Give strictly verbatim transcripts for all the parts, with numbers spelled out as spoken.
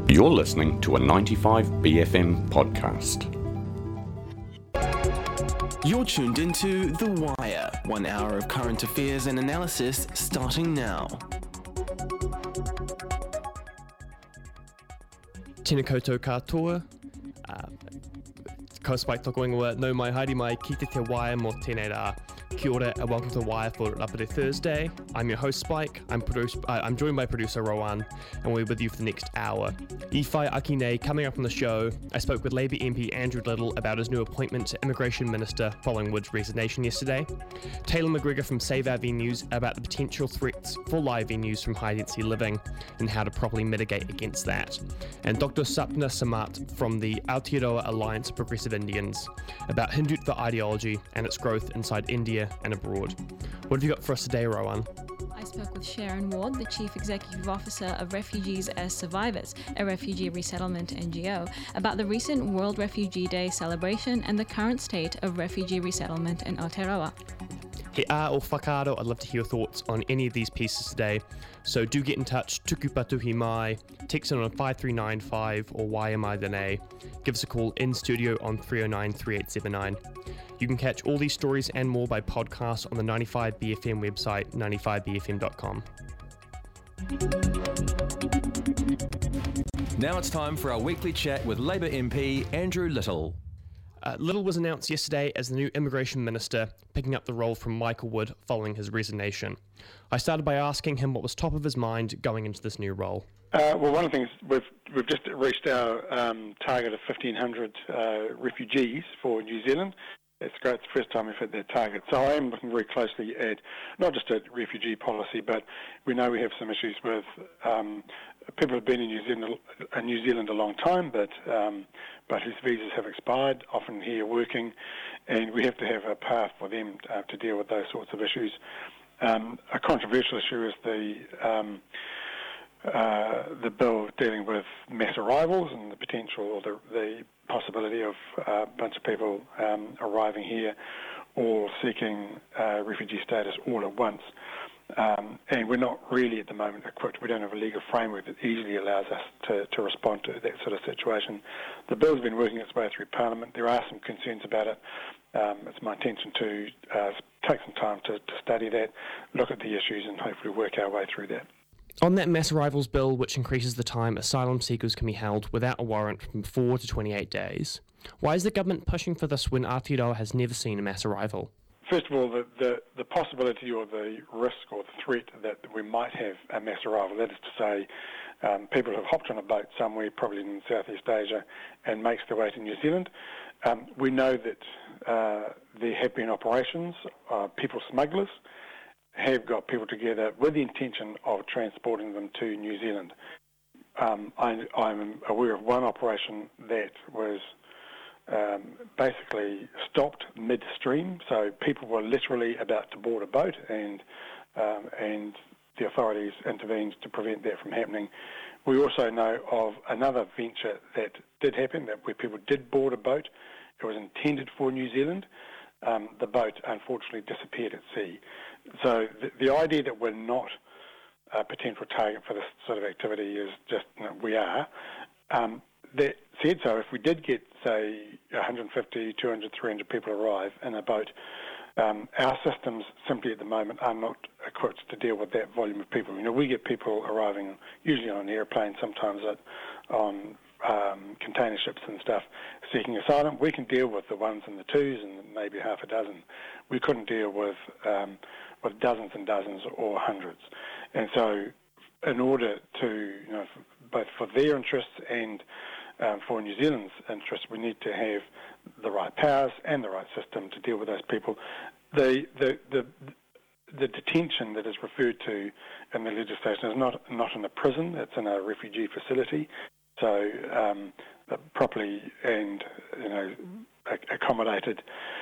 You're listening to a ninety-five B F M podcast. You're tuned into The Wire, one hour of current affairs and analysis starting now. Tēnā koutou katoa. Uh, Ko Spike toko ingoa, no mai haere mai ki te te Wire mō tēnei rā. Kia ora and welcome to The Wire for Rapide Thursday. I'm your host Spike, I'm, produce, uh, I'm joined by producer Rowan, and we're with you for the next hour. Iwhai Aki nei, coming up on the show, I spoke with Labour M P Andrew Little about his new appointment to Immigration Minister following Wood's resignation yesterday. Taylor McGregor from Save Our Venues about the potential threats for live venues from high-density living and how to properly mitigate against that. And Doctor Sapna Samat from the Aotearoa Alliance of Progressive Indians about Hindutva ideology and its growth inside India and abroad. What have you got for us today, Rowan? I spoke with Sharon Ward, the Chief Executive Officer of Refugees as Survivors, a refugee resettlement N G O, about the recent World Refugee Day celebration and the current state of refugee resettlement in Aotearoa. He a o whakaaro, I'd love to hear your thoughts on any of these pieces today, so do get in touch, tuku patuhi mai, text in on five three nine five or Y M I then A. Give us a call in studio on three oh nine, three eight seven nine. You can catch all these stories and more by podcast on the ninety-five B F M website, ninety-five b f m dot com. Now it's time for our weekly chat with Labour M P Andrew Little. Uh, Little was announced yesterday as the new Immigration Minister, picking up the role from Michael Wood following his resignation. I started by asking him what was top of his mind going into this new role. Uh, well, one of the things, we've, we've just reached our um, target of fifteen hundred uh, refugees for New Zealand. It's great. It's the first time we've hit that target. So I am looking very closely at not just at refugee policy, but we know we have some issues with um, people who've been in New Zealand, in New Zealand a long time, but um, but whose visas have expired, often here working, and we have to have a path for them uh, to deal with those sorts of issues. Um, a controversial issue is the um, uh, the bill dealing with mass arrivals and the potential or the, the possibility of uh, a bunch of people um, arriving here or seeking uh, refugee status all at once. Um, and we're not really at the moment equipped. We don't have a legal framework that easily allows us to, to respond to that sort of situation. The bill's been working its way through Parliament. There are some concerns about it. Um, it's my intention to uh, take some time to, to study that, look at the issues and hopefully work our way through that. On that mass arrivals bill, which increases the time asylum seekers can be held without a warrant from four to twenty-eight days, why is the government pushing for this when Aotearoa has never seen a mass arrival? First of all, the, the, the possibility or the risk or the threat that we might have a mass arrival, that is to say um, people who have hopped on a boat somewhere, probably in Southeast Asia, and makes their way to New Zealand. Um, we know that uh, there have been operations, uh, people smugglers have got people together with the intention of transporting them to New Zealand. Um, I, I'm aware of one operation that was um, basically stopped midstream, so people were literally about to board a boat and um, and the authorities intervened to prevent that from happening. We also know of another venture that did happen, that where people did board a boat. It was intended for New Zealand. Um, the boat unfortunately disappeared at sea. So the, the idea that we're not a potential target for this sort of activity is just, you know, we are. Um, that said, so if we did get, say, one hundred fifty, two hundred, three hundred people arrive in a boat, um, our systems simply at the moment are not equipped to deal with that volume of people. You know, we get people arriving usually on an airplane, sometimes at, on um, container ships and stuff, seeking asylum. We can deal with the ones and the twos and maybe half a dozen. We couldn't deal with um, with dozens and dozens or hundreds. And so in order to, you know, both for their interests and um, for New Zealand's interests, we need to have the right powers and the right system to deal with those people. The the the, the detention that is referred to in the legislation is not, not in a prison, it's in a refugee facility. So um, properly and, you know, accommodated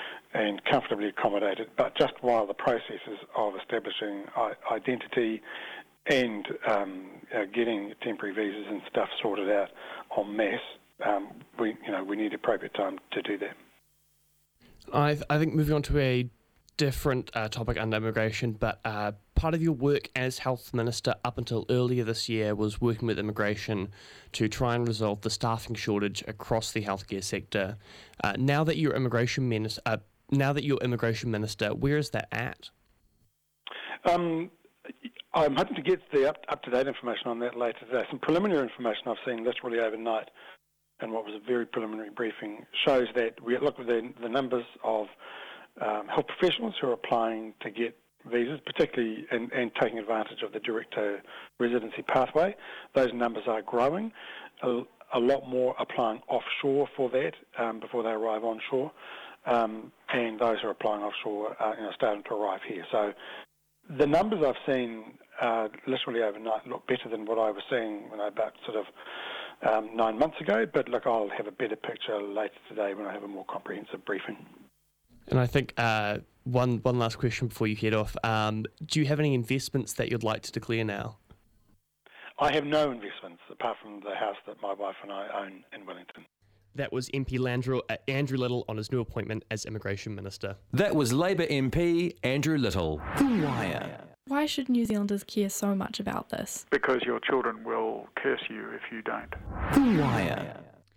and comfortably accommodated, but just while the processes of establishing identity and um, uh, getting temporary visas and stuff sorted out en masse, um, we you know we need appropriate time to do that. I I think moving on to a different uh, topic under immigration, but uh, part of your work as Health Minister up until earlier this year was working with immigration to try and resolve the staffing shortage across the healthcare sector. Uh, now that you're immigration minister, uh, now that you're immigration minister, where is that at? Um, I'm hoping to get the up, up-to-date information on that later today. Some preliminary information I've seen literally overnight, and what was a very preliminary briefing, shows that we look at the, the numbers of um, health professionals who are applying to get visas, particularly and, and taking advantage of the direct-to-residency pathway. Those numbers are growing. A, a lot more applying offshore for that um, before they arrive onshore, um, and those who are applying offshore are you know, starting to arrive here. So the numbers I've seen uh, literally overnight look better than what I was seeing you know, about sort of um, nine months ago, but look, I'll have a better picture later today when I have a more comprehensive briefing. And I think uh, one one last question before you head off. Um, do you have any investments that you'd like to declare now? I have no investments apart from the house that my wife and I own in Wellington. That was M P Landrew, uh, Andrew Little on his new appointment as Immigration Minister. That was Labour M P Andrew Little. The Wire. Why should New Zealanders care so much about this? Because your children will curse you if you don't. The Wire.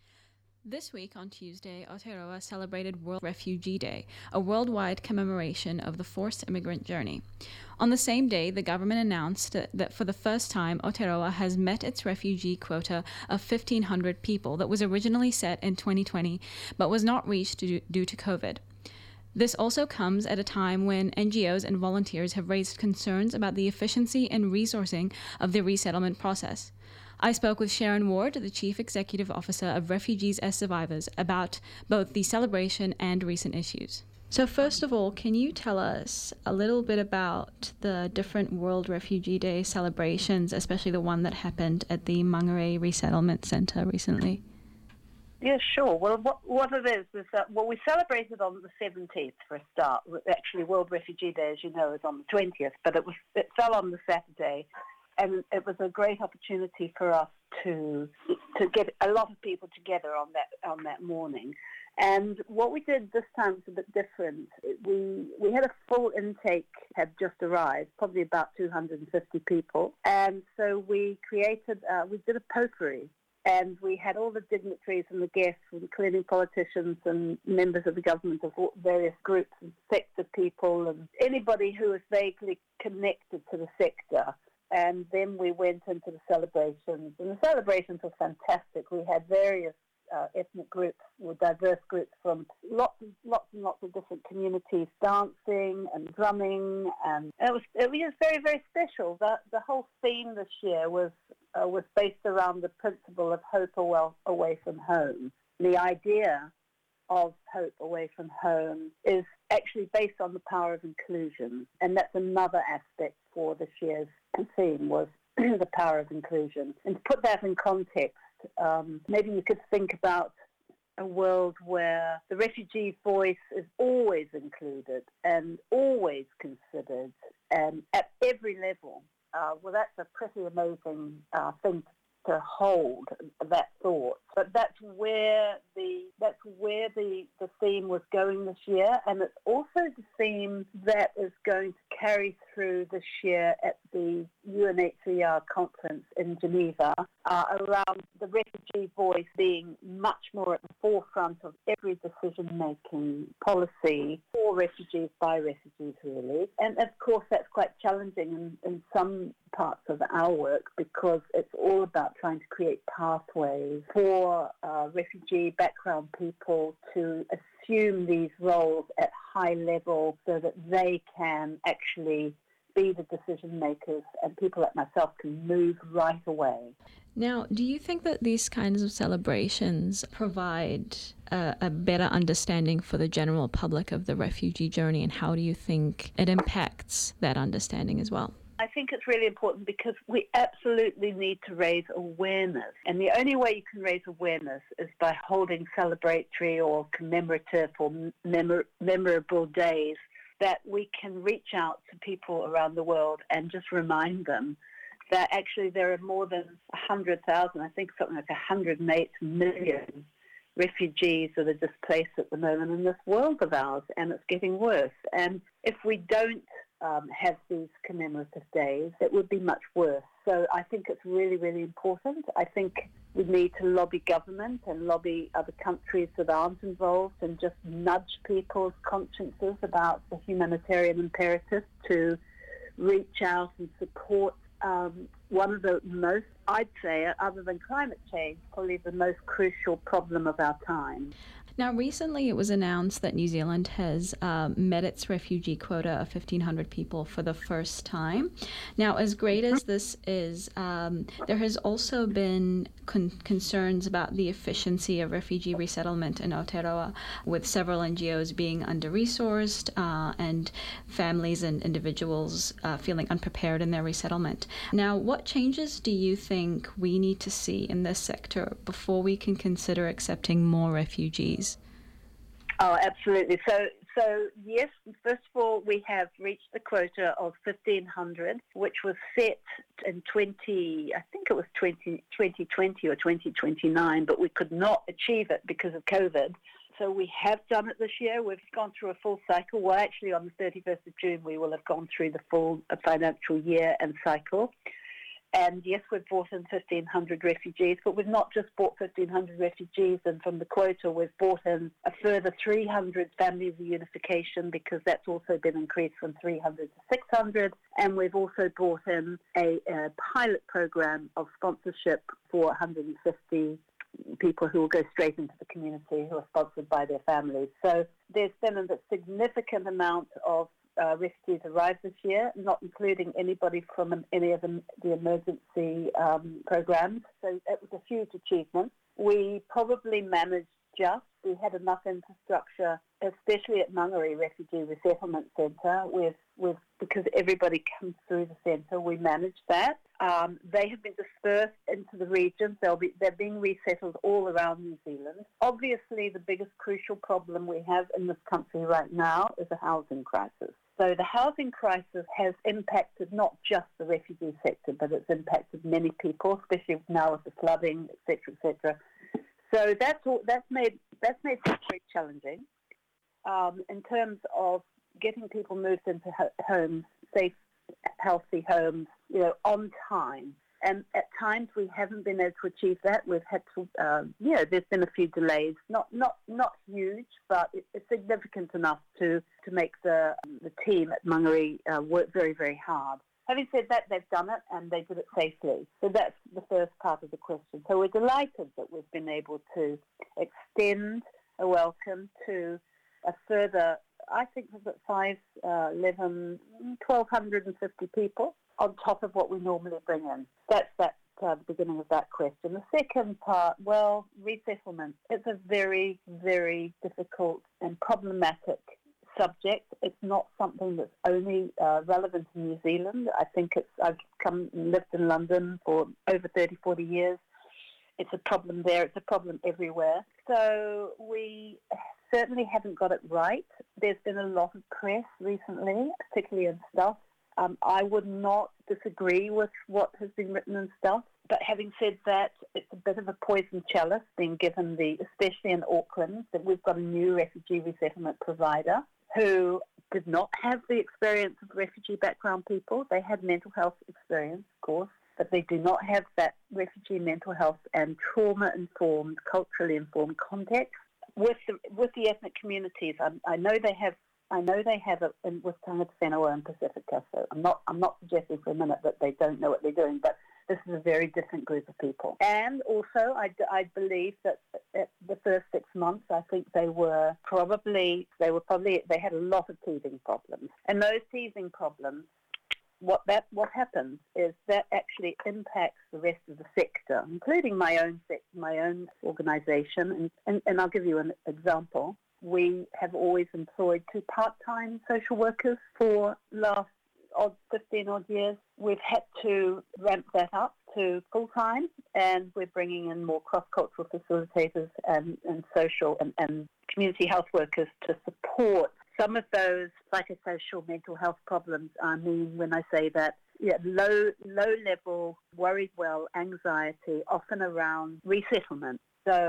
This week on Tuesday, Aotearoa celebrated World Refugee Day, a worldwide commemoration of the forced immigrant journey. On the same day, the government announced that for the first time, Aotearoa has met its refugee quota of fifteen hundred people that was originally set in twenty twenty, but was not reached due, due to COVID. This also comes at a time when N G Os and volunteers have raised concerns about the efficiency and resourcing of the resettlement process. I spoke with Sharon Ward, the Chief Executive Officer of Refugees as Survivors, about both the celebration and recent issues. So first of all, can you tell us a little bit about the different World Refugee Day celebrations, especially the one that happened at the Mangere Resettlement Centre recently? Yeah, sure. Well, what, what it is, is that, well, we celebrated on the seventeenth for a start. Actually, World Refugee Day, as you know, is on the twentieth, but it was it fell on the Saturday. And it was a great opportunity for us to to get a lot of people together on that on that morning. And what we did this time was a bit different. We we had a full intake had just arrived, probably about two hundred fifty people, and so we created uh, we did a potpourri. And we had all the dignitaries and the guests, including politicians and members of the government of various groups and sector people and anybody who was vaguely connected to the sector. And then we went into the celebrations, and the celebrations were fantastic. We had various uh, ethnic groups, or diverse groups from lots and lots and lots of different communities dancing and drumming, and it was it was just very very special. The the whole theme this year was uh, was based around the principle of hope away from home. The idea of hope away from home is actually based on the power of inclusion, and that's another aspect for this year's theme was the power of inclusion. And to put that in context, um, maybe you could think about a world where the refugee voice is always included and always considered and at every level. Uh, well, that's a pretty amazing uh, thing to hold, that thought. But that's where the that's where the, the theme was going this year, and it's also the theme that is going to carry through this year at the U N H C R conference in Geneva, uh, around the refugee voice being much more at the forefront of every decision-making policy for refugees, by refugees, really. And of course, that's quite challenging in, in some parts of our work, because it's all about trying to create pathways for uh, refugee background people to assume these roles at high level so that they can actually be the decision makers and people like myself can move right away. Now, do you think that these kinds of celebrations provide a, a better understanding for the general public of the refugee journey, and how do you think it impacts that understanding as well? I think it's really important because we absolutely need to raise awareness. And the only way you can raise awareness is by holding celebratory or commemorative or memor- memorable days that we can reach out to people around the world and just remind them that actually there are more than one hundred thousand, I think something like one hundred eight million refugees that are displaced at the moment in this world of ours, and it's getting worse. And if we don't um, have these commemorative days, it would be much worse. So I think it's really, really important. I think we need to lobby government and lobby other countries that aren't involved and just nudge people's consciences about the humanitarian imperative to reach out and support um, one of the most, I'd say, other than climate change, probably the most crucial problem of our time. Now, recently it was announced that New Zealand has um, met its refugee quota of fifteen hundred people for the first time. Now, as great as this is, um, there has also been con- concerns about the efficiency of refugee resettlement in Aotearoa, with several N G Os being under-resourced uh, and families and individuals uh, feeling unprepared in their resettlement. Now, what changes do you think we need to see in this sector before we can consider accepting more refugees? Oh, absolutely. So, so yes, first of all, we have reached the quota of fifteen hundred, which was set in twenty, I think it was twenty, twenty twenty or twenty twenty-nine, but we could not achieve it because of COVID. So we have done it this year. We've gone through a full cycle. Well, actually, on the thirty-first of June, we will have gone through the full financial year and cycle. And yes, we've brought in fifteen hundred refugees, but we've not just brought fifteen hundred refugees in from the quota. We've brought in a further three hundred families of unification, because that's also been increased from three hundred to six hundred. And we've also brought in a, a pilot program of sponsorship for one hundred fifty people who will go straight into the community, who are sponsored by their families. So there's been a significant amount of Uh, refugees arrived this year, not including anybody from um, any of the, the emergency um, programs. So it was a huge achievement. We probably managed just, we had enough infrastructure, especially at Mangere Refugee Resettlement Centre, with, with, because everybody comes through the centre, we managed that. Um, they have been dispersed into the regions. They'll be, they're being resettled all around New Zealand. Obviously, the biggest crucial problem we have in this country right now is a housing crisis. So the housing crisis has impacted not just the refugee sector, but it's impacted many people, especially now with the flooding, et cetera, et cetera. So that's all, that's made that's made things very challenging um, in terms of getting people moved into ho- homes, safe, healthy homes, you know, on time. And at times we haven't been able to achieve that. We've had to, um, you know, there's been a few delays, not not not huge, but it, it's significant enough to, to make the the team at Mangere uh, work very, very hard. Having said that, they've done it and they did it safely. So that's the first part of the question. So we're delighted that we've been able to extend a welcome to a further, I think it was at five, uh, eleven, twelve fifty people on top of what we normally bring in. That's that uh, the beginning of that question. The second part, well, resettlement. It's a very, very difficult and problematic subject. It's not something that's only uh, relevant in New Zealand. I think it's, I've come and lived in London for over thirty, forty years. It's a problem there. It's a problem everywhere. So we certainly haven't got it right. There's been a lot of press recently, particularly in stuff. Um, I would not disagree with what has been written and stuff, but having said that, it's a bit of a poison chalice being given the, especially in Auckland, that we've got a new refugee resettlement provider who did not have the experience of refugee background people. They had mental health experience, of course, but they do not have that refugee mental health and trauma-informed, culturally informed context. With the, with the ethnic communities, I, I know they have I know they have it in, with Tangata Whenua and Pacifica, so I'm not I'm not suggesting for a minute that they don't know what they're doing, but this is a very different group of people. And also, I, I believe that at the first six months, I think they were probably, they were probably, they had a lot of teething problems. And those teething problems, what that what happens is that actually impacts the rest of the sector, including my own my own organisation. And, and, and I'll give you an example. We have always employed two part-time social workers for last odd fifteen odd years. We've had to ramp that up to full-time, and we're bringing in more cross-cultural facilitators and, and social and, and community health workers to support some of those psychosocial mental health problems. I mean, when I say that, yeah, low, low-level, worried well, anxiety, often around resettlement. So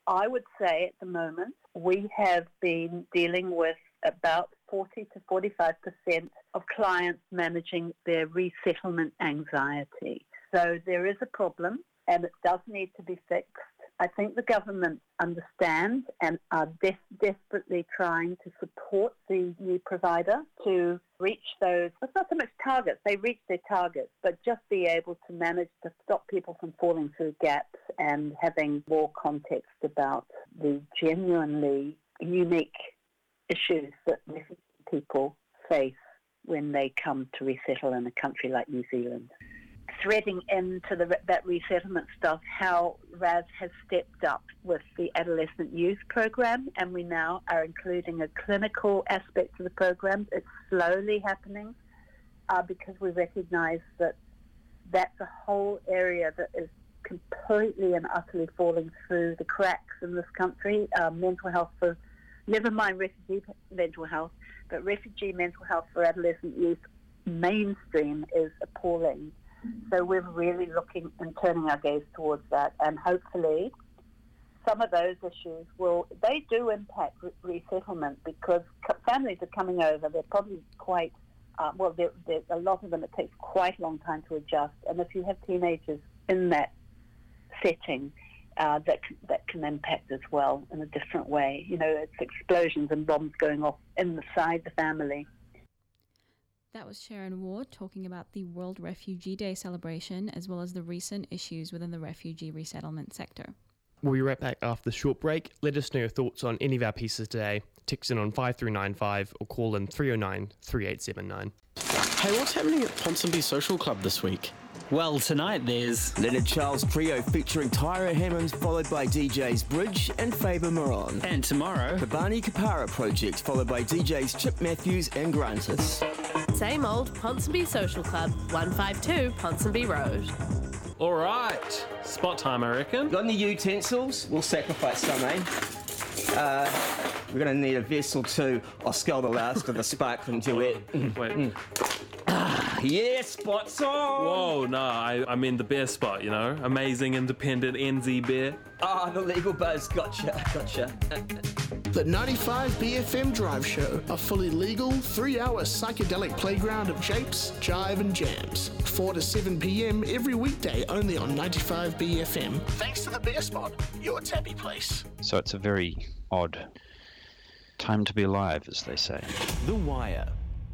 I would say at the moment we have been dealing with about forty to forty-five percent of clients managing their resettlement anxiety. So there is a problem and it does need to be fixed. I think the government understands and are des- desperately trying to support the new provider to reach those, it's not so much targets, they reach their targets, but just be able to manage to stop people from falling through gaps and having more context about the genuinely unique issues that refugee people face when they come to resettle in a country like New Zealand. Threading into the, that resettlement stuff, how R A S has stepped up with the adolescent youth program, and we now are including a clinical aspect to the program. It's slowly happening uh, because we recognise that that's a whole area that is completely and utterly falling through the cracks in this country. Uh, mental health for, never mind refugee mental health, but refugee mental health for adolescent youth mainstream is appalling. So we're really looking and turning our gaze towards that, and hopefully some of those issues will, they do impact re- resettlement because families are coming over, they're probably quite, uh, well, they're, they're, a lot of them it takes quite a long time to adjust, and if you have teenagers in that setting, uh, that, that can impact as well in a different way. You know, it's explosions and bombs going off inside the family. That was Sharon Ward talking about the World Refugee Day celebration as well as the recent issues within the refugee resettlement sector. We'll be right back after the short break. Let us know your thoughts on any of our pieces today. Text in on five three nine five or call in three oh nine, three eight seven nine. Hey, what's happening at Ponsonby Social Club this week? Well, tonight there's Leonard Charles Trio featuring Tyra Hammonds, followed by D Js Bridge and Faber Moron. And tomorrow, the Barney Kapara Project, followed by D Js Chip Matthews and Grantis. Same old Ponsonby Social Club, one fifty-two Ponsonby Road. All right, spot time, I reckon. Got any utensils? We'll sacrifice some, eh? Uh, we're going to need a vessel too. I'll scald the last of the sparkling duet. Wait. Mm. Ah, yeah, spot's on! Whoa, no, I, I mean the beer spot, you know? Amazing independent N Z beer. Ah, oh, the legal buzz, gotcha, gotcha. The ninety-five B F M Drive Show, a fully legal, three-hour psychedelic playground of japes, jive and jams. four to seven p.m. every weekday, only on ninety-five B F M. Thanks to the Beer Spot, your tappy place. So it's a very odd time to be alive, as they say. The Wire.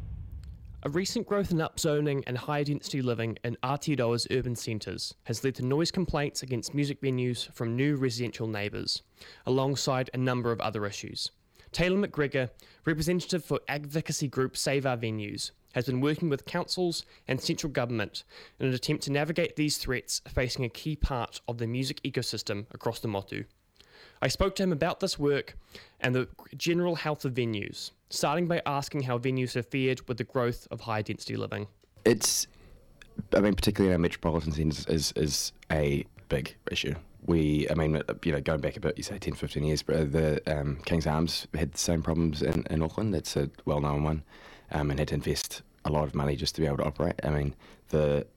A recent growth in upzoning and higher density living in Aotearoa's urban centres has led to noise complaints against music venues from new residential neighbours, alongside a number of other issues. Taylor McGregor, representative for advocacy group Save Our Venues, has been working with councils and central government in an attempt to navigate these threats facing a key part of the music ecosystem across the Motu. I spoke to him about this work and the general health of venues, starting by asking how venues have fared with the growth of high density living. It's, I mean, particularly in our metropolitan centres, is is a big issue. We, I mean, you know, going back a bit, you say ten, fifteen years, but the um, King's Arms had the same problems in, in Auckland. It's a well-known one, um, and had to invest a lot of money just to be able to operate. I mean, the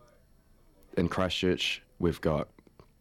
in Christchurch, we've got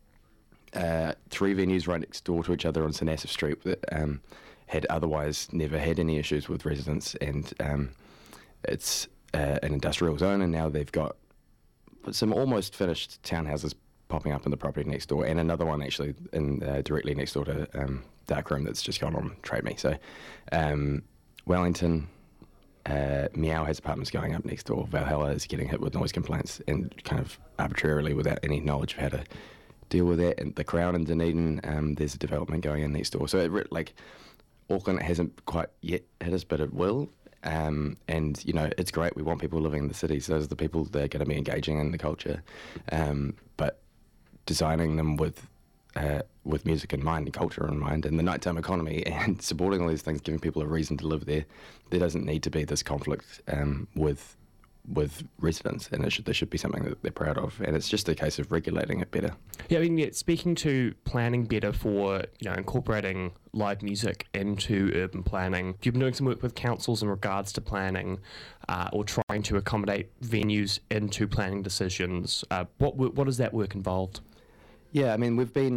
Uh, three venues right next door to each other on St Asaph Street that um, had otherwise never had any issues with residents, and um, it's uh, an industrial zone, and now they've got some almost finished townhouses popping up in the property next door, and another one actually in uh, directly next door to um, Darkroom that's just gone on Trade Me. So um, Wellington, uh, Meow has apartments going up next door. Valhalla is getting hit with noise complaints, and kind of arbitrarily without any knowledge of how to deal with that. And the Crown in Dunedin, um, there's a development going in next door. So it, like Auckland hasn't quite yet hit us, but it will. Um, and you know, it's great. We want people living in the cities. Those are the people that are going to be engaging in the culture. Um, but designing them with uh, with music in mind and culture in mind, and the nighttime economy, and supporting all these things, giving people a reason to live there. There doesn't need to be this conflict um, with. with residents, and it should, there should be something that they're proud of, and it's just a case of regulating it better. Yeah, I mean, yeah, speaking to planning better for, you know, incorporating live music into urban planning, you've been doing some work with councils in regards to planning uh, or trying to accommodate venues into planning decisions. Uh, what what does that work involved? Yeah, I mean, we've been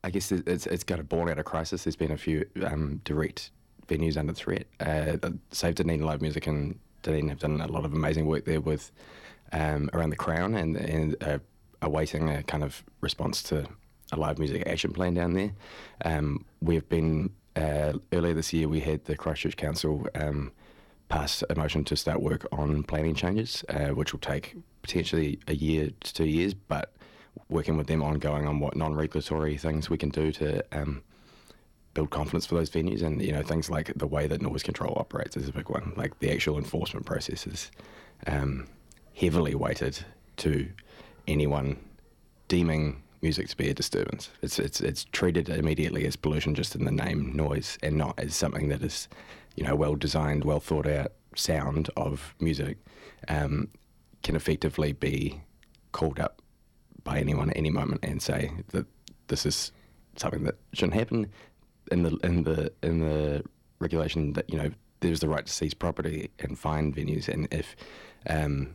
I guess it's it's got a born out of crisis. There's been a few um, direct venues under threat. Uh, Save Dunedin Live Music and Dunedin have done a lot of amazing work there with um, around the Crown and and uh, awaiting a kind of response to a live music action plan down there. Um, we've been uh, earlier this year we had the Christchurch Council um, pass a motion to start work on planning changes, uh, which will take potentially a year to two years, but working with them ongoing on what non-regulatory things we can do to um, build confidence for those venues, and you know things like the way that noise control operates is a big one. Like the actual enforcement process is um, heavily weighted to anyone deeming music to be a disturbance. It's it's it's treated immediately as pollution just in the name noise, and not as something that is, you know, well designed, well thought out sound of music um, can effectively be called up by anyone at any moment and say that this is something that shouldn't happen. In the in the in the regulation that, you know, there's the right to seize property and fine venues, and if um,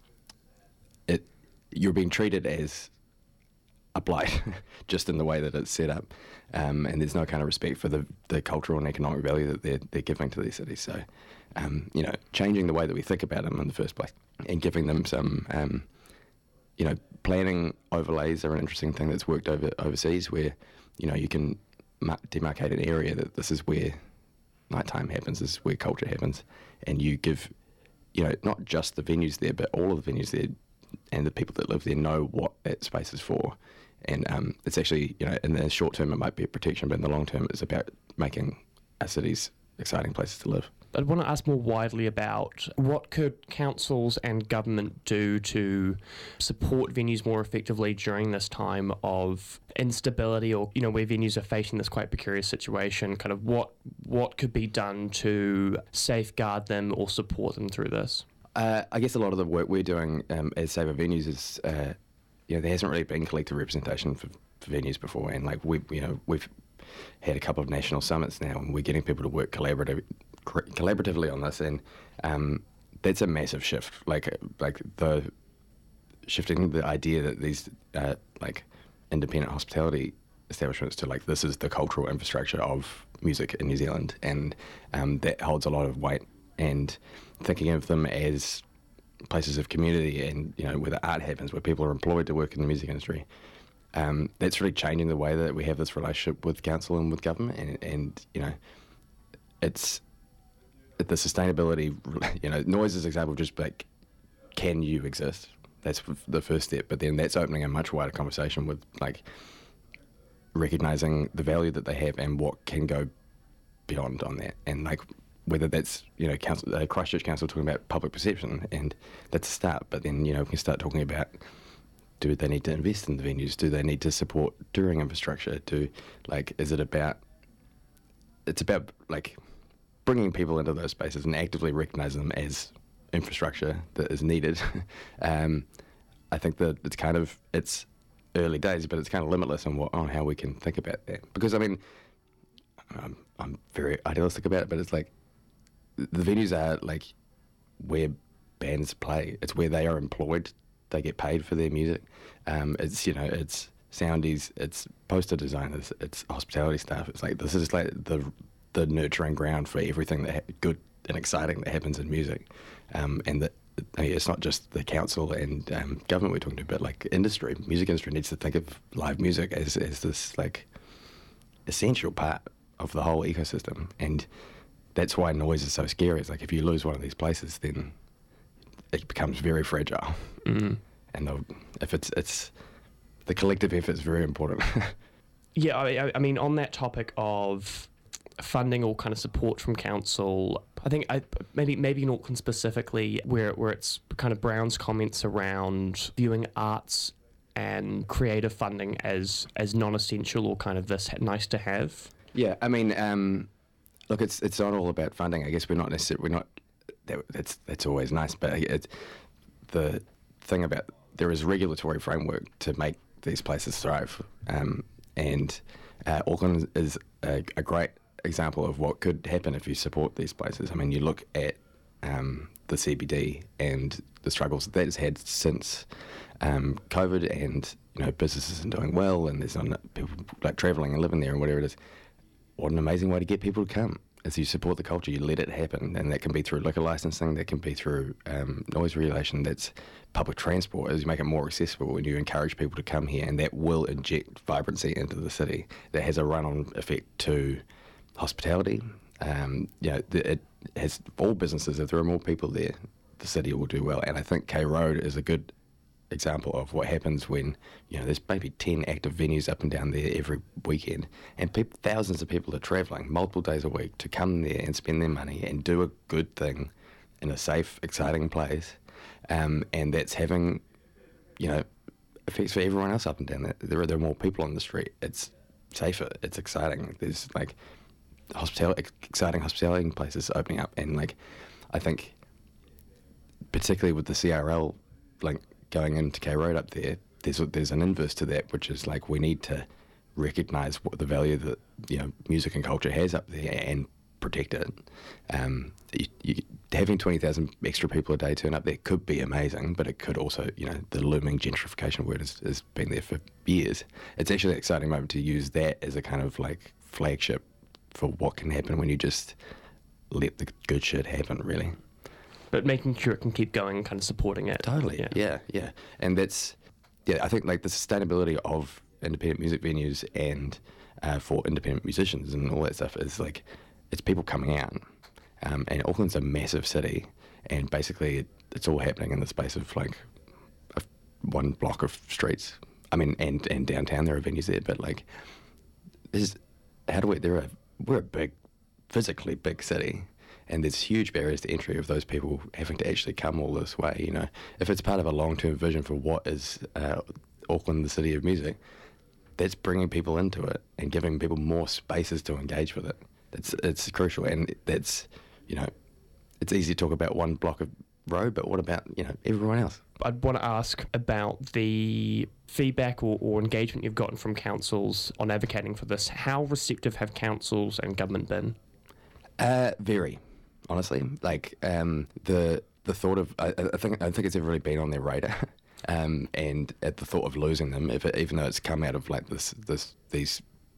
it you're being treated as a blight just in the way that it's set up, um, and there's no kind of respect for the, the cultural and economic value that they're they're giving to these cities. So, um, you know, changing the way that we think about them in the first place and giving them some um, you know, planning overlays are an interesting thing that's worked over overseas, where, you know, you can mar- demarcate an area that this is where nighttime happens, this is where culture happens, and you give, you know, not just the venues there, but all of the venues there and the people that live there know what that space is for. And um, it's actually, you know, in the short term it might be a protection, but in the long term it's about making our cities exciting places to live. I'd want to ask more widely about what could councils and government do to support venues more effectively during this time of instability, or, you know, where venues are facing this quite precarious situation. Kind of what what could be done to safeguard them or support them through this? Uh, I guess a lot of the work we're doing um, as Save Our Venues is, uh, you know, there hasn't really been collective representation for, for venues before, and like we, you know, we've had a couple of national summits now, and we're getting people to work collaborative, collaboratively on this, and um, that's a massive shift. Like, like the shifting the idea that these uh, like independent hospitality establishments to like this is the cultural infrastructure of music in New Zealand, and um, that holds a lot of weight. And thinking of them as places of community, and, you know, where the art happens, where people are employed to work in the music industry. Um, that's really changing the way that we have this relationship with council and with government, and, and you know, it's the sustainability. You know, noise is an example. Just like, can you exist? That's the first step, but then that's opening a much wider conversation with like recognizing the value that they have and what can go beyond on that, and like whether that's, you know, council, uh, Christchurch Council talking about public perception, and that's a start. But then, you know, we can start talking about, do they need to invest in the venues? Do they need to support touring infrastructure? Do, like, is it about, it's about, like, bringing people into those spaces and actively recognising them as infrastructure that is needed. um, I think that it's kind of, it's early days, but it's kind of limitless on, what, on how we can think about that. Because, I mean, I'm, I'm very idealistic about it, but it's like, the venues are, like, where bands play. It's where they are employed. They get paid for their music. Um, it's, you know, it's soundies, it's poster designers, it's hospitality staff. It's like, this is like the the nurturing ground for everything that ha- good and exciting that happens in music. Um, and that, I mean, it's not just the council and um, government we're talking to, but like industry, music industry needs to think of live music as, as this like essential part of the whole ecosystem. And that's why noise is so scary. It's like, if you lose one of these places, then it becomes very fragile. Mm. And if it's it's the collective effort is very important. Yeah, I, I mean, on that topic of funding or kind of support from council, I think I, maybe maybe in Auckland specifically, where where it's kind of Brown's comments around viewing arts and creative funding as as non-essential or kind of this nice to have. Yeah, I mean, um, look, it's it's not all about funding. I guess we're not necessarily we're not. That, that's that's always nice, but it's the thing about there is regulatory framework to make these places thrive, um, and uh, Auckland is a, a great example of what could happen if you support these places. I mean, you look at um, the the C B D and the struggles that it's had since um, COVID, and you know businesses isn't doing well, and there's not people like travelling and living there and whatever it is. What an amazing way to get people to come. As you support the culture, you let it happen, and that can be through liquor licensing, that can be through um, noise regulation, that's public transport, as you make it more accessible and you encourage people to come here, and that will inject vibrancy into the city. That has a run-on effect to hospitality. Um, you know, it has all businesses. If there are more people there, the city will do well, and I think K Road is a good example of what happens when you know there's maybe ten active venues up and down there every weekend, and people, thousands of people are travelling multiple days a week to come there and spend their money and do a good thing in a safe, exciting place, um, and that's having you know effects for everyone else up and down there. There are, there are more people on the street. It's safer. It's exciting. There's like hospitality, exciting hospitality places opening up, and like I think particularly with the C R L link going into K Road up there, there's there's an inverse to that, which is like we need to recognise what the value that you know music and culture has up there and protect it. Um, you, you, having twenty thousand extra people a day turn up there could be amazing, but it could also, you know, the looming gentrification word has, has been there for years. It's actually an exciting moment to use that as a kind of like flagship for what can happen when you just let the good shit happen, really. But making sure it can keep going and kind of supporting it. Totally, yeah. yeah, yeah. And that's, yeah, I think like the sustainability of independent music venues and uh, for independent musicians and all that stuff is like, it's people coming out. Um, and Auckland's a massive city, and basically it, it's all happening in the space of like a, one block of streets. I mean, and, and downtown there are venues there, but like, there's, how do we, there are, we're a big, physically big city. And there's huge barriers to entry of those people having to actually come all this way. You know, if it's part of a long-term vision for what is uh, Auckland, the city of music, that's bringing people into it and giving people more spaces to engage with it. It's it's crucial, and that's you know, it's easy to talk about one block of road, but what about you know everyone else? I'd want to ask about the feedback or, or engagement you've gotten from councils on advocating for this. How receptive have councils and government been? Uh, very. Honestly, like um, the the thought of I, I think I don't think it's ever really been on their radar, um, and at the thought of losing them, if it, even though it's come out of like this this these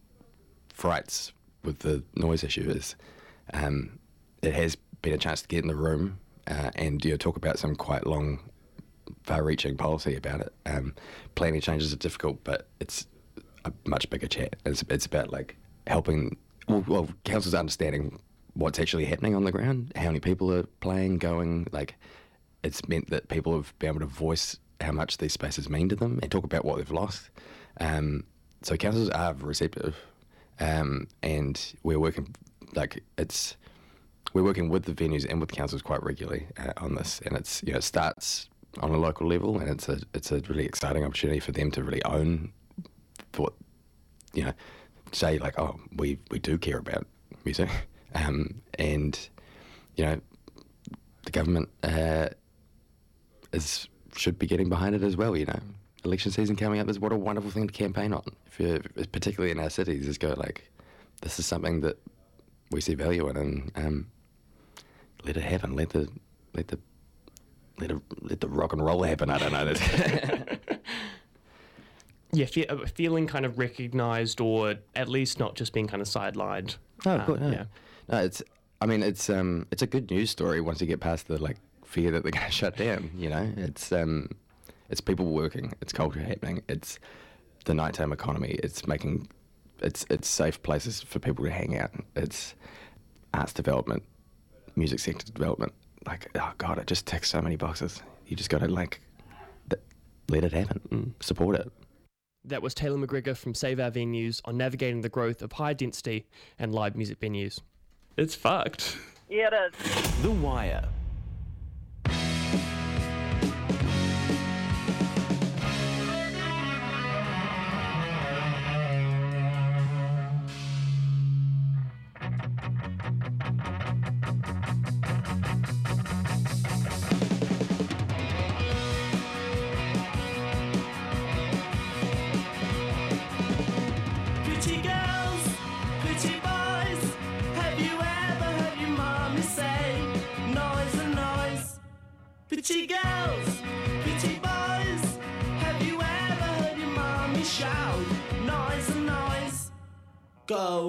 frights with the noise issue, is um, it has been a chance to get in the room uh, and you know talk about some quite long, far-reaching policy about it. Um, planning changes are difficult, but it's a much bigger chat. It's it's about like helping well, well councils understanding what's actually happening on the ground, how many people are playing, going, like, it's meant that people have been able to voice how much these spaces mean to them and talk about what they've lost. Um, so councils are receptive, um, and we're working, like, it's, we're working with the venues and with councils quite regularly uh, on this, and it's, you know, it starts on a local level, and it's a, it's a really exciting opportunity for them to really own what, you know, say, like, oh, we, we do care about music. Um, and, you know, the government uh, is should be getting behind it as well, you know. Election season coming up is what a wonderful thing to campaign on, if you're, particularly in our cities, is go like, this is something that we see value in, and um, let it happen, let the, let the, let it, let the rock and roll happen, I don't know. Yeah, fe- feeling kind of recognised, or at least not just being kind of sidelined. No, um, good, no. Yeah. No, it's. I mean, it's um, it's a good news story once you get past the like fear that they're going to shut down. You know, it's um, it's people working, it's culture happening, it's the nighttime economy, it's making, it's it's safe places for people to hang out. It's arts development, music sector development. Like, oh god, it just ticks so many boxes. You just got to like, th- let it happen, mm. support it. That was Taylor McGregor from Save Our Venues on navigating the growth of high density and live music venues. It's fucked. Yeah, it is. The Wire. Pretty girls, pretty boys, have you ever heard your mommy say noise go.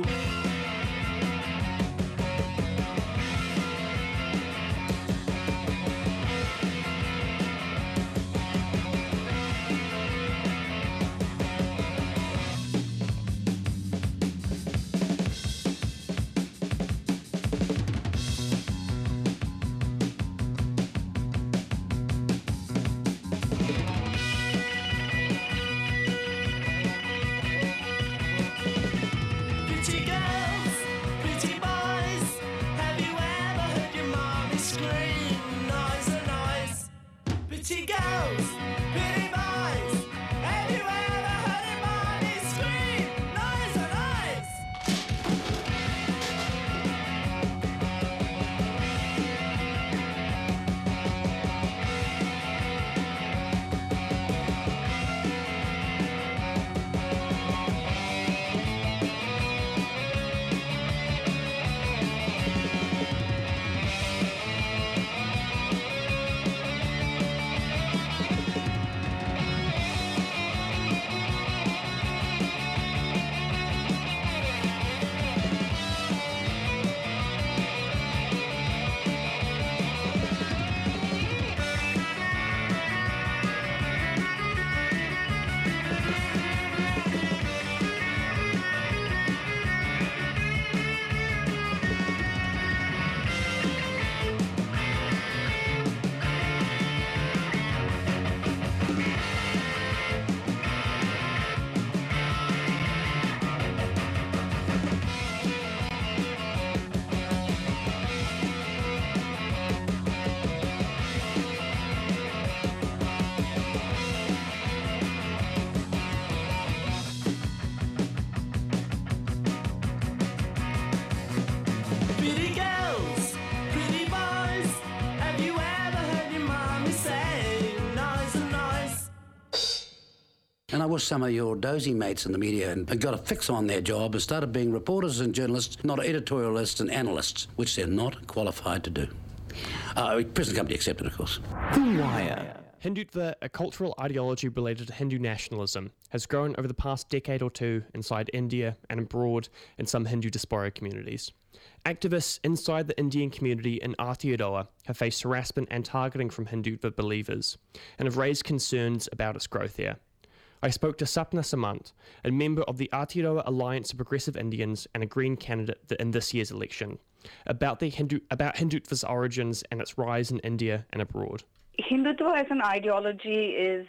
And I wish some of your dozy mates in the media had got a fix on their job and started being reporters and journalists, not editorialists and analysts, which they're not qualified to do. Uh, present company accepted, of course. The Wire. Hindutva, a cultural ideology related to Hindu nationalism, has grown over the past decade or two inside India and abroad in some Hindu diaspora communities. Activists inside the Indian community in Aotearoa have faced harassment and targeting from Hindutva believers and have raised concerns about its growth there. I spoke to Sapna Samant, a member of the Aotearoa Alliance of Progressive Indians and a Green candidate in this year's election, about the Hindu about Hindutva's origins and its rise in India and abroad. Hindutva as an ideology is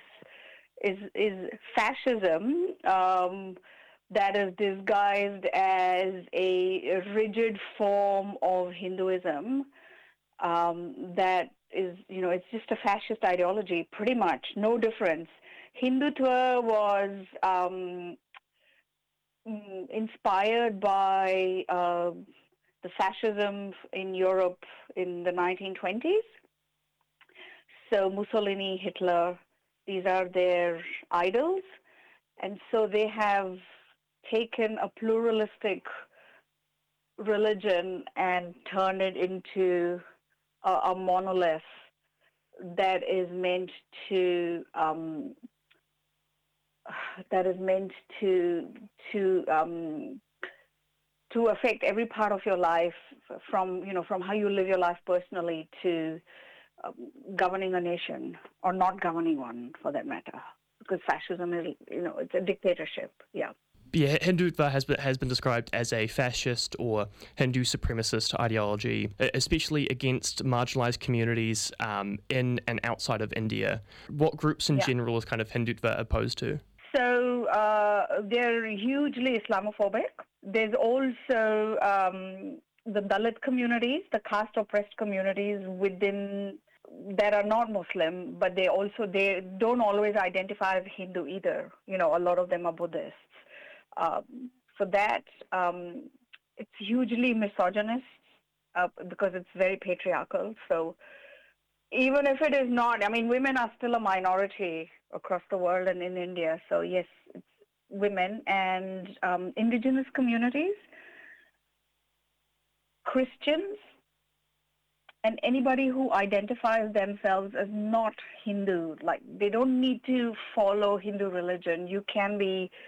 is is fascism um, that is disguised as a rigid form of Hinduism. Um, that is, you know, it's just a fascist ideology, pretty much, no difference. Hindutva was um, inspired by uh, the fascism in Europe in the nineteen twenties. So Mussolini, Hitler, these are their idols. And so they have taken a pluralistic religion and turned it into a, a monolith that is meant to um, that is meant to to um, to affect every part of your life, from you know from how you live your life personally to uh, governing a nation or not governing one, for that matter. Because fascism is, you know, it's a dictatorship. Yeah. Yeah, Hindutva has been, has been described as a fascist or Hindu supremacist ideology, especially against marginalized communities um, in and outside of India. What groups in yeah. general is kind of Hindutva opposed to? So uh, they're hugely Islamophobic. There's also um, the Dalit communities, the caste-oppressed communities within that are not Muslim, but they also they don't always identify as Hindu either. You know, a lot of them are Buddhists. Um, so that um, it's hugely misogynist uh, because it's very patriarchal. So even if it is not, I mean, women are still a minority across the world and in India. So yes, it's women and um, indigenous communities, Christians, and anybody who identifies themselves as not Hindu. Like, they don't need to follow Hindu religion. You can be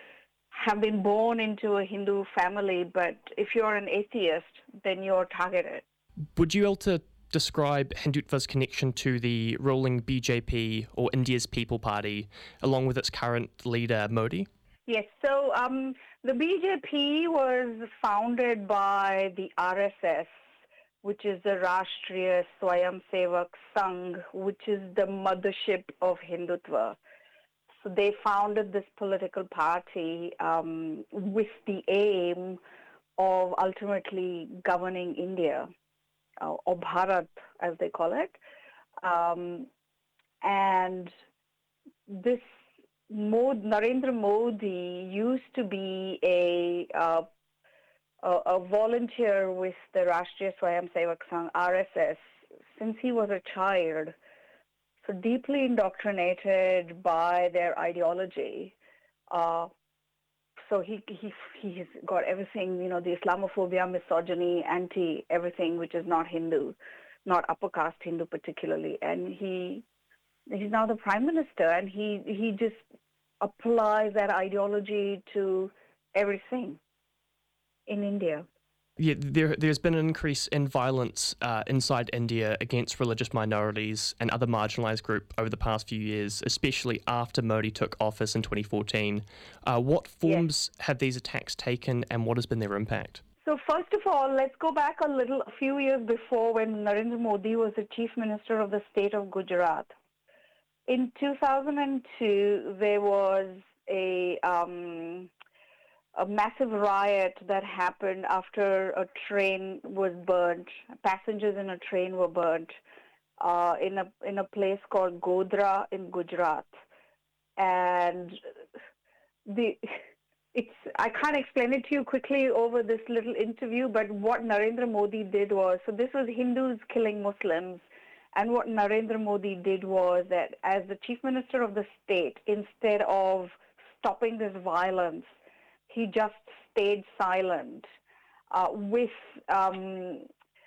have been born into a Hindu family, but if you're an atheist, then you're targeted. Would you be able to describe Hindutva's connection to the ruling B J P, or India's People Party, along with its current leader, Modi? Yes, so um, the B J P was founded by the R S S, which is the Rashtriya Swayamsevak Sangh, which is the mothership of Hindutva. So they founded this political party um, with the aim of ultimately governing India, uh, or Bharat, as they call it. Um, and this Mod, Narendra Modi used to be a, uh, a a volunteer with the Rashtriya Swayamsevak Sangh, R S S, since he was a child. So deeply indoctrinated by their ideology. Uh, so he he he's got everything, you know, the Islamophobia, misogyny, anti-everything which is not Hindu, not upper caste Hindu particularly. And he he's now the prime minister, and he he just applies that ideology to everything in India. Yeah, there, there's been an increase in violence uh, inside India against religious minorities and other marginalised groups over the past few years, especially after Modi took office in twenty fourteen. Uh, what forms yes. have these attacks taken, and what has been their impact? So first of all, let's go back a little, a few years before, when Narendra Modi was the chief minister of the state of Gujarat. In two thousand two, there was a... Um, a massive riot that happened after a train was burnt. Passengers in a train were burnt uh, in a in a place called Godhra in Gujarat. And the it's I can't explain it to you quickly over this little interview, but what Narendra Modi did was, so this was Hindus killing Muslims, and what Narendra Modi did was that as the chief minister of the state, instead of stopping this violence, he just stayed silent uh, with um,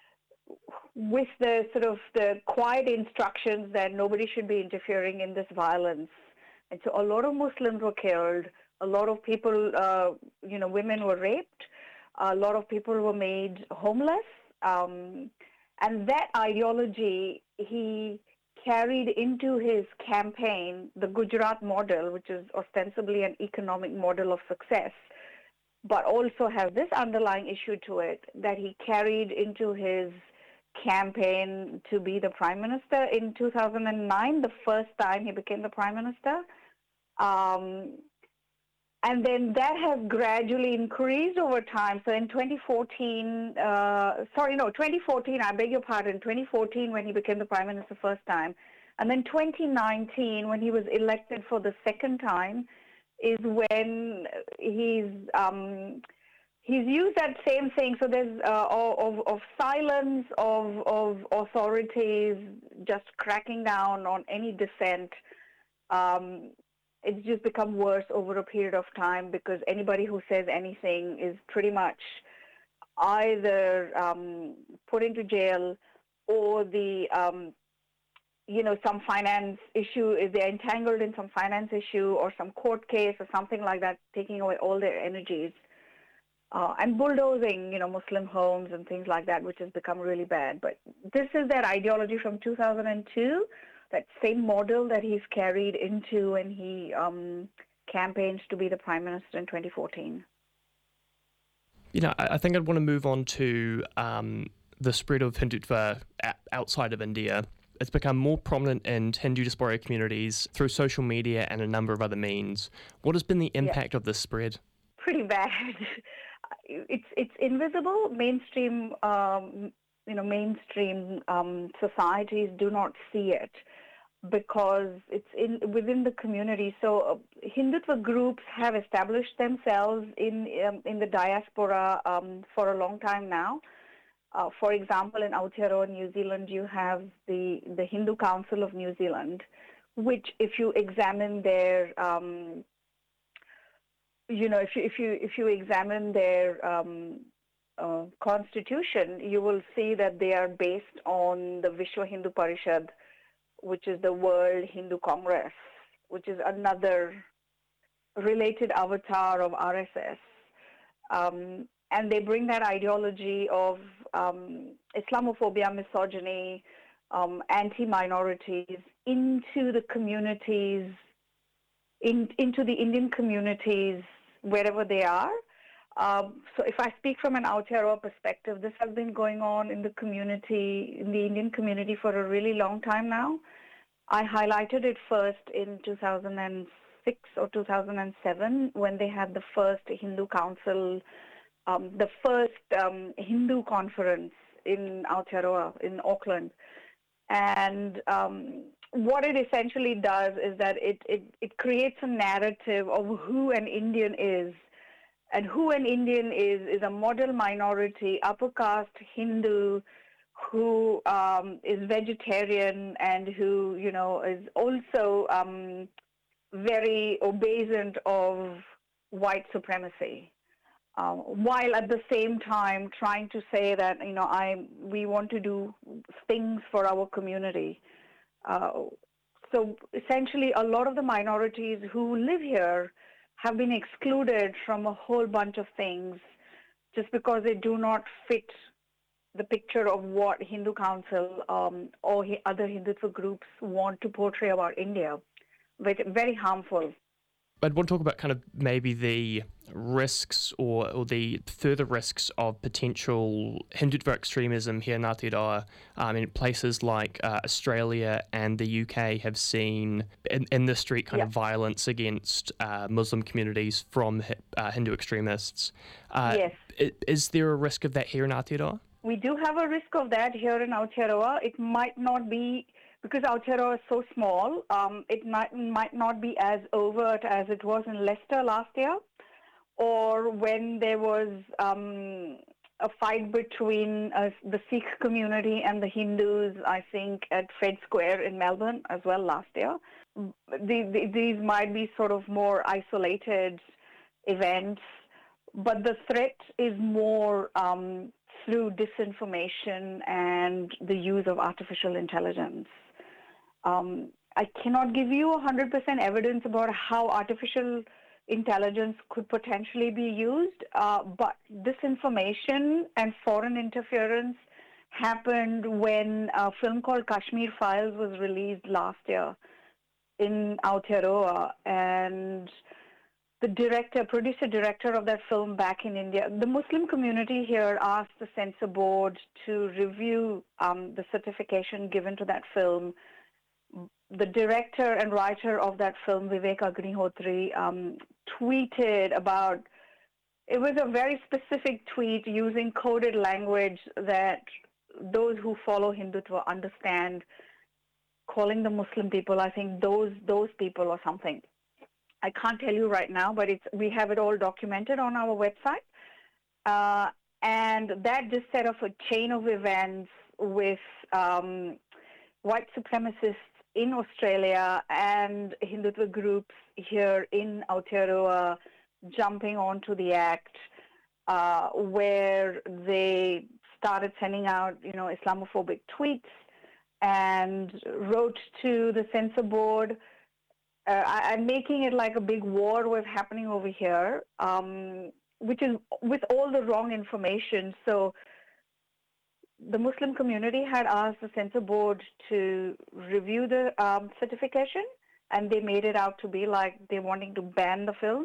with the sort of the quiet instructions that nobody should be interfering in this violence. And so a lot of Muslims were killed. A lot of people, uh, you know, women were raped. A lot of people were made homeless. Um, and that ideology he carried into his campaign, the Gujarat model, which is ostensibly an economic model of success, but also has this underlying issue to it that he carried into his campaign to be the prime minister in two thousand nine, the first time he became the prime minister. Um, and then that has gradually increased over time. So in twenty fourteen, uh, sorry, no, twenty fourteen, I beg your pardon, twenty fourteen when he became the prime minister first time. And then twenty nineteen, when he was elected for the second time, is when he's um, he's used that same thing. So there's uh, of, of silence of of authorities, just cracking down on any dissent. Um, it's just become worse over a period of time, because anybody who says anything is pretty much either um, put into jail, or the um, you know, some finance issue, if they're entangled in some finance issue or some court case or something like that, taking away all their energies, uh, and bulldozing, you know, Muslim homes and things like that, which has become really bad. But this is that ideology from two thousand two, that same model that he's carried into when he um, campaigns to be the prime minister in twenty fourteen. You know, I think I'd want to move on to um, the spread of Hindutva outside of India. It's become more prominent in Hindu diaspora communities through social media and a number of other means. What has been the impact yeah. of this spread? Pretty bad. It's it's invisible. Mainstream, um, you know, mainstream um, societies do not see it because it's in within the community. So uh, Hindutva groups have established themselves in um, in the diaspora um, for a long time now. Uh, for example, in Aotearoa, New Zealand, you have the, the Hindu Council of New Zealand, which, if you examine their, um, you know, if you if you if you examine their um, uh, constitution, you will see that they are based on the Vishwa Hindu Parishad, which is the World Hindu Congress, which is another related avatar of R S S. Um, and they bring that ideology of um, Islamophobia, misogyny, um, anti-minorities into the communities, in, into the Indian communities wherever they are. Um, so if I speak from an Aotearoa perspective, this has been going on in the community, in the Indian community for a really long time now. I highlighted it first in two thousand six or two thousand seven when they had the first Hindu Council, um, the first um, Hindu conference in Aotearoa, in Auckland. And um, what it essentially does is that it, it, it creates a narrative of who an Indian is. And who an Indian is, is a model minority, upper caste Hindu who um, is vegetarian and who, you know, is also um, very obeisant of white supremacy, um, while at the same time trying to say that, you know, I we want to do things for our community. Uh, so essentially, a lot of the minorities who live here have been excluded from a whole bunch of things just because they do not fit the picture of what Hindu Council um, or other Hindutva groups want to portray about India. Very, very harmful. I'd want to talk about kind of maybe the risks or, or the further risks of potential Hindutva extremism here in Aotearoa. Um, in places like uh, Australia and the U K have seen in, in the street kind yep. of violence against uh, Muslim communities from uh, Hindu extremists. Uh, yes. Is there a risk of that here in Aotearoa? We do have a risk of that here in Aotearoa. It might not be, because Aotearoa is so small, um, it might, might not be as overt as it was in Leicester last year, or when there was um, a fight between uh, the Sikh community and the Hindus, I think, at Fed Square in Melbourne as well last year. The, the, these might be sort of more isolated events, but the threat is more um, through disinformation and the use of artificial intelligence. Um, I cannot give you one hundred percent evidence about how artificial intelligence could potentially be used, uh, but disinformation and foreign interference happened when a film called Kashmir Files was released last year in Aotearoa, and the director, producer director of that film back in India, the Muslim community here asked the censor board to review um, the certification given to that film. The director and writer of that film, Vivek Agnihotri, um, tweeted about, it was a very specific tweet using coded language that those who follow Hindutva understand, calling the Muslim people, I think, those those people or something. I can't tell you right now, but it's we have it all documented on our website. Uh, and that just set off a chain of events with um, white supremacists in Australia and Hindutva groups here in Aotearoa jumping onto the act, uh, where they started sending out, you know, Islamophobic tweets and wrote to the censor board. Uh, I, I'm making it like a big war was happening over here, um, which is with all the wrong information. So the Muslim community had asked the censor board to review the um, certification, and they made it out to be like they're wanting to ban the film,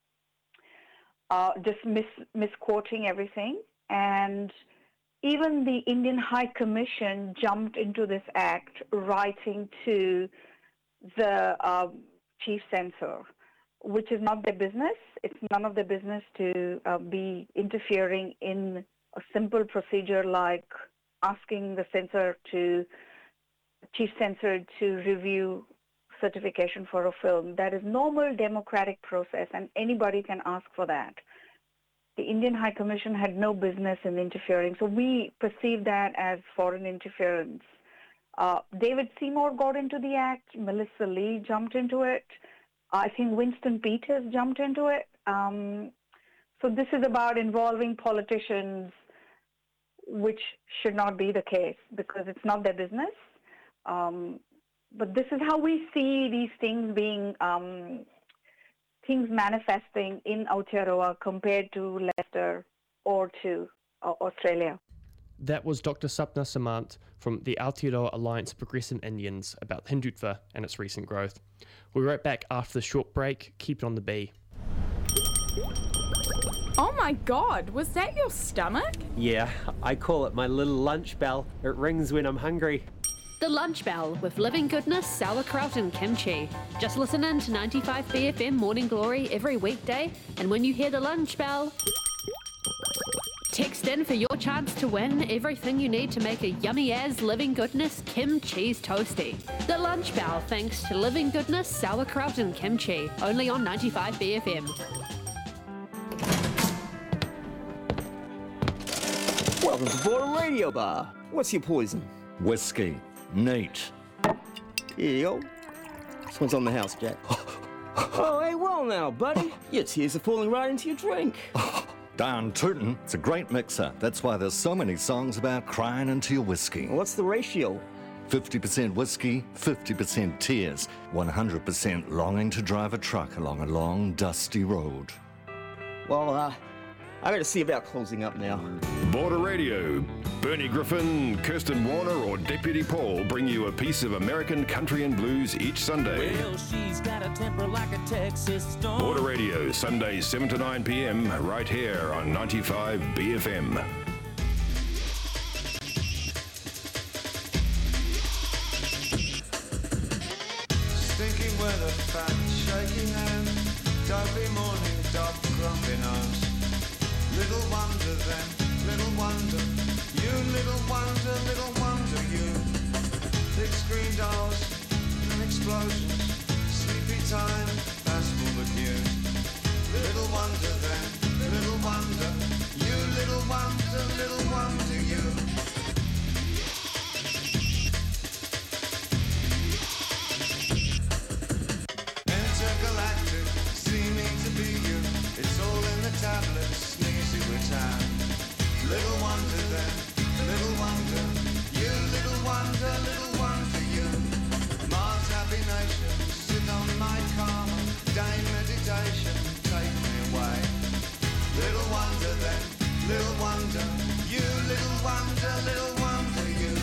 uh, just mis misquoting everything. And even the Indian High Commission jumped into this act, writing to the uh, chief censor, which is not their business. It's none of their business to uh, be interfering in a simple procedure like asking the censor to, chief censor to review certification for a film. That is normal democratic process, and anybody can ask for that. The Indian High Commission had no business in interfering, so we perceive that as foreign interference. Uh, David Seymour got into the act. Melissa Lee jumped into it. I think Winston Peters jumped into it. Um, so this is about involving politicians, which should not be the case because it's not their business. Um, but this is how we see these things being um, things manifesting in Aotearoa compared to Leicester or to uh, Australia. That was Doctor Sapna Samant from the Aotearoa Alliance of Progressive Indians about Hindutva and its recent growth. We'll be right back after the short break. Keep it on the B. Oh my god, was that your stomach? Yeah, I call it my little lunch bell. It rings when I'm hungry. The Lunch Bell with Living Goodness, sauerkraut and kimchi. Just listen in to ninety-five B F M Morning Glory every weekday, and when you hear the lunch bell, text in for your chance to win everything you need to make a yummy-as Living Goodness Kim Cheese Toasty. The Lunch Bell, thanks to Living Goodness, sauerkraut and kimchi, only on ninety-five B F M. Welcome to Border Radio Bar. What's your poison? Whiskey. Neat. Here you go. This one's on the house, Jack. Oh, hey, well now, buddy. Your tears are falling right into your drink. Darn tootin'. It's a great mixer. That's why there's so many songs about crying into your whiskey. What's the ratio? fifty percent whiskey, fifty percent tears, one hundred percent longing to drive a truck along a long, dusty road. Well, uh, I gotta see about closing up now. Border Radio. Bernie Griffin, Kirsten Warner, or Deputy Paul bring you a piece of American country and blues each Sunday. Well, she's got a temper like a Texas storm. Border Radio, Sundays seven to nine p.m. right here on ninety-five B F M. Stinking weather, fat, shaking hand, dopey morning, dog grumpy nose. Little wonder then, little wonder, you little wonder, little wonder you. Big screen dolls and explosions, sleepy time, fastball accused. Little wonder then, little wonder, you little wonder, little wonder you. Intergalactic, seeming to be you, it's all in the tablets, sneezy return. Little wonder then, little wonder, you little wonder, little wonder you. Mars happy nation, sit on my karma, day meditation, take me away. Little wonder then, little wonder, you little wonder, little wonder you.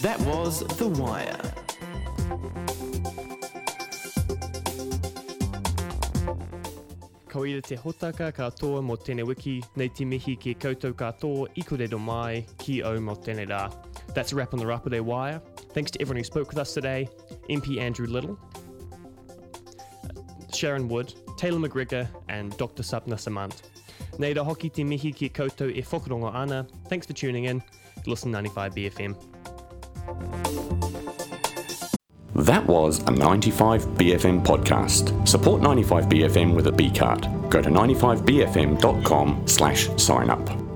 That was The Wire. Ko ira te hotaka katoa mo tēnei wiki, nei te mihi ki koutou katoa i korero mai ki au mo tēnei rā. That's a wrap on the Rapide Wire. Thanks to everyone who spoke with us today. M P Andrew Little, Sharon Wood, Taylor McGregor and Doctor Sapna Samant. Nei ra hoki te mihi ki koutou e whakarongo ana. Thanks for tuning in. Listen ninety-five B F M. That was a ninety-five B F M podcast. Support ninety-five B F M with a B card. Go to ninety-five b f m dot com slash sign up.